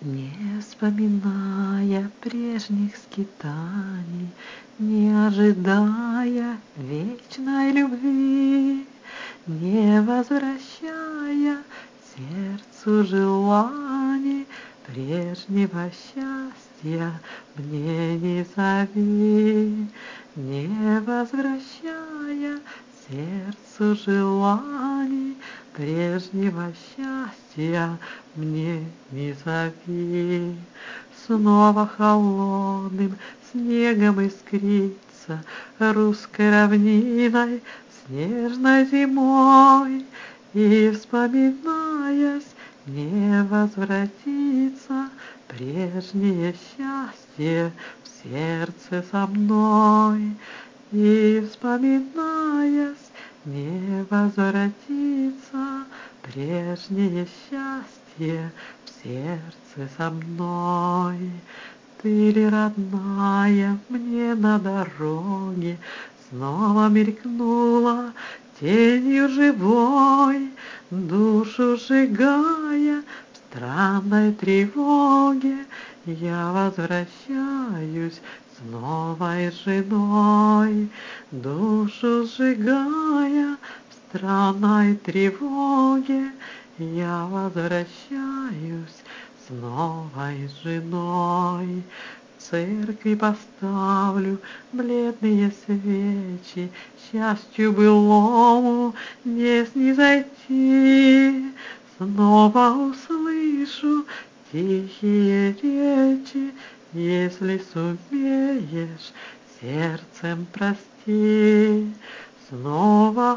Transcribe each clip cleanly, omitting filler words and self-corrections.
Не вспоминая прежних скитаний, не ожидая вечной любви, не возвращая сердцу желаний, прежнего счастья мне не зови, не возвращая сердцу желаний, прежнего счастья мне не зови. Снова холодным снегом искрится русской равниной снежной зимой, и, вспоминаясь, не возвратится прежнее счастье в сердце со мной. И, вспоминаясь, не возвратится прежнее счастье в сердце со мной. Ты ли, родная, мне на дороге снова мелькнула тенью живой, душу сжигая в странной тревоге, я возвращаюсь с новой женой, душу сжигая в странной тревоге, я возвращаюсь с новой женой. В церкви поставлю бледные свечи, счастью былому не снизойти. Снова услышу тихие речи, если сумеешь, сердцем прости. Снова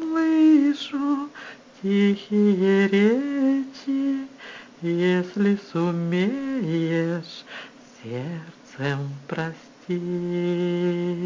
услышу тихие речи, если сумеешь, сердцем прости.